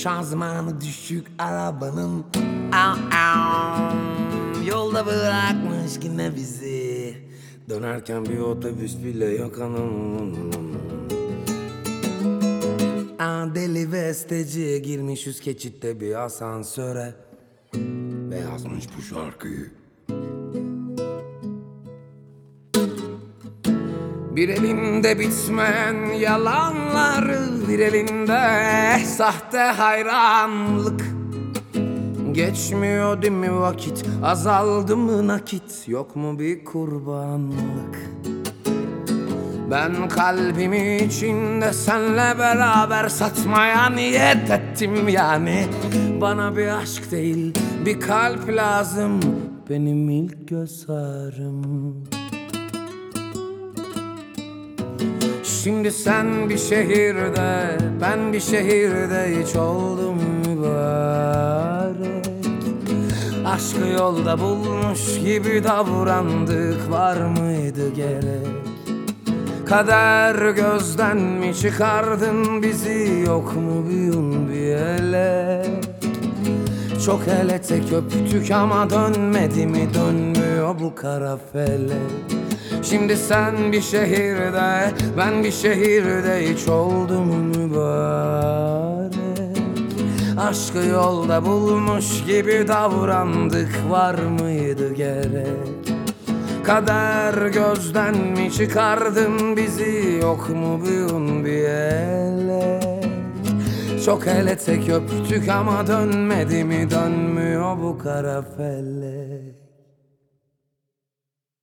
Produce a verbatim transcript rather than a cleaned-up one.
Şanzımanı düşük arabanın au, au. Yolda bırakmış yine bizi. Dönerken bir otobüs bile yok anam. Aa, deli besteciye girmiş yüz geçitte bir asansöre ve yazmış bu şarkıyı. Bir elinde bitmeyen yalanlar, bir elinde sahte hayranlık. Geçmiyor değil mi vakit, azaldı mı nakit, yok mu bir kurbanlık? Ben kalbimi içinde senle beraber satmaya niyet ettim yani. Bana bir aşk değil bir kalp lazım, benim ilk göz ağrım. Şimdi sen bir şehirde, ben bir şehirde, hiç oldum mübarek. Aşkı yolda bulmuş gibi davrandık, var mıydı gerek? Kader gözden mi çıkardın bizi, yok mu bir yun bir ele? Çok ele tek öptük ama dönmedi mi, dönmüyor bu kara felek. Şimdi sen bir şehirde, ben bir şehirde, hiç oldu mu mübarek? Aşkı yolda bulmuş gibi davrandık, var mıydı gerek? Kader gözden mi çıkardın bizi, yok mu bir un bir ele? Çok ele tek öptük ama dönmedi mi, dönmüyor bu kara felek.